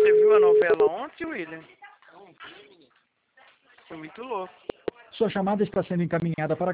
Você viu a novela ontem, William? Foi muito louco. Sua chamada está sendo encaminhada para